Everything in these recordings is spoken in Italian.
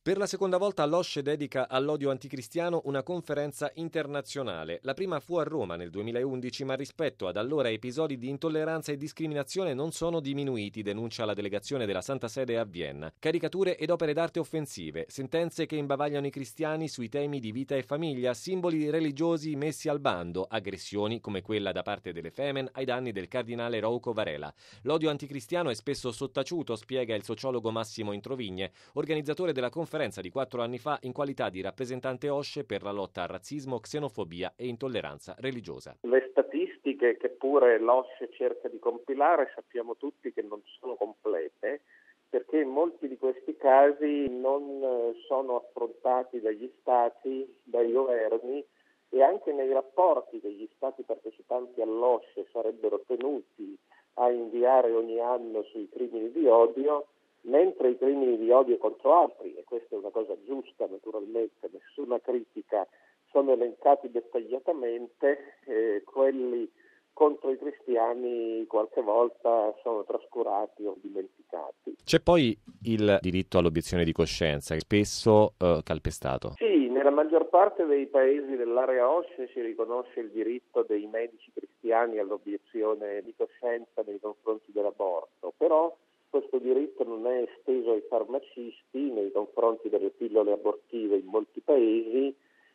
Per la seconda volta l'OSCE dedica all'odio anticristiano una conferenza internazionale. La prima fu a Roma nel 2011, ma rispetto ad allora episodi di intolleranza e discriminazione non sono diminuiti, denuncia la delegazione della Santa Sede a Vienna. Caricature ed opere d'arte offensive, sentenze che imbavagliano i cristiani sui temi di vita e famiglia, simboli religiosi messi al bando, aggressioni come quella da parte delle Femen ai danni del cardinale Rouco Varela. L'odio anticristiano è spesso sottaciuto, spiega il sociologo Massimo Introvigne, organizzatore della conferenza di 4 anni fa in qualità di rappresentante OSCE per la lotta a razzismo, xenofobia e intolleranza religiosa. Le statistiche che pure l'OSCE cerca di compilare sappiamo tutti che non sono complete, perché molti di questi casi non sono affrontati dagli stati, dai governi, e anche nei rapporti che gli stati partecipanti all'OSCE sarebbero tenuti a inviare ogni anno sui crimini di odio, mentre i crimini di odio contro altri, e questa è una cosa giusta naturalmente, nessuna critica, sono elencati dettagliatamente, quelli contro i cristiani qualche volta sono trascurati o dimenticati. C'è poi il diritto all'obiezione di coscienza, spesso calpestato. Sì, nella maggior parte dei paesi dell'area OSCE si riconosce il diritto dei medici cristiani all'obiezione di coscienza nei confronti dell'aborto, però questo diritto non è esteso ai farmacisti nei confronti delle pillole abortive in molti paesi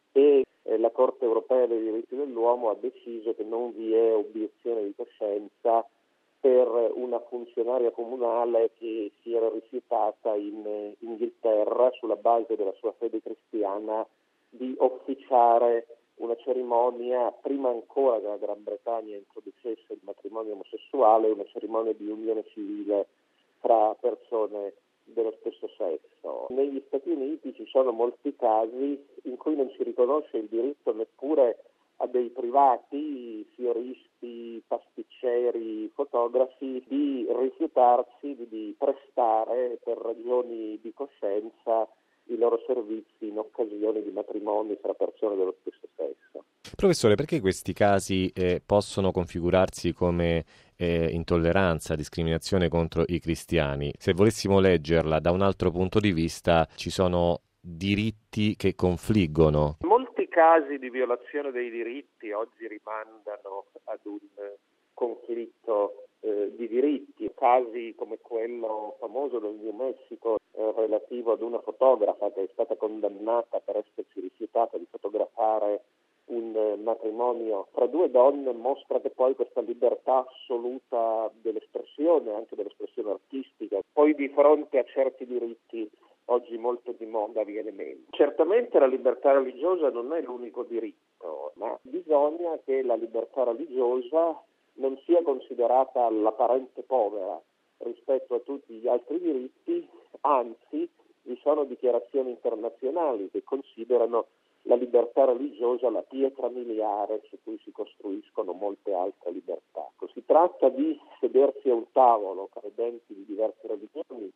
e la Corte europea dei diritti dell'uomo ha deciso che non vi è obiezione di coscienza per una funzionaria comunale che si era rifiutata in Inghilterra sulla base della sua fede cristiana di officiare una cerimonia, prima ancora che la Gran Bretagna introducesse il matrimonio omosessuale, una cerimonia di unione civile tra persone dello stesso sesso. Negli Stati Uniti ci sono molti casi in cui non si riconosce il diritto neppure a dei privati, fioristi, pasticceri, fotografi, di rifiutarsi di prestare per ragioni di coscienza i loro servizi in occasione di matrimoni tra persone dello stesso sesso. Professore, perché questi casi possono configurarsi come intolleranza, discriminazione contro i cristiani? Se volessimo leggerla da un altro punto di vista, ci sono diritti che confliggono. Molti casi di violazione dei diritti oggi rimandano ad un conflitto di diritti, casi come quello famoso del New Mexico relativo ad una fotografa che è stata condannata per essersi rifiutata di fotografare un matrimonio tra due donne, mostra che poi questa libertà assoluta dell'espressione, anche dell'espressione artistica, poi di fronte a certi diritti oggi molto di moda viene meno. Certamente la libertà religiosa non è l'unico diritto, ma bisogna che la libertà religiosa non sia considerata la parente povera rispetto a tutti gli altri diritti, anzi vi sono dichiarazioni internazionali che considerano la libertà religiosa la pietra miliare su cui si costruiscono molte altre libertà. Si tratta di sedersi a un tavolo, credenti di diverse religioni,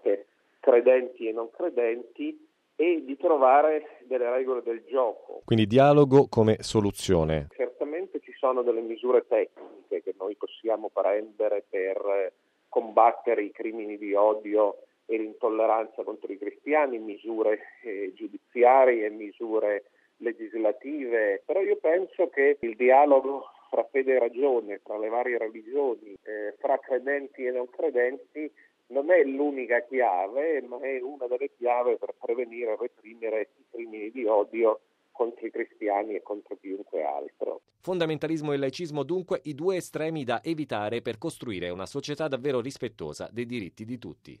credenti e non credenti, e di trovare delle regole del gioco. Quindi dialogo come soluzione. Certamente ci sono delle misure tecniche che noi possiamo prendere per combattere i crimini di odio e l'intolleranza contro i cristiani, misure giudiziarie, misure legislative, però io penso che il dialogo fra fede e ragione, tra le varie religioni, fra credenti e non credenti, non è l'unica chiave, ma è una delle chiavi per prevenire e reprimere i crimini di odio contro i cristiani e contro chiunque altro. Fondamentalismo e laicismo dunque i due estremi da evitare per costruire una società davvero rispettosa dei diritti di tutti.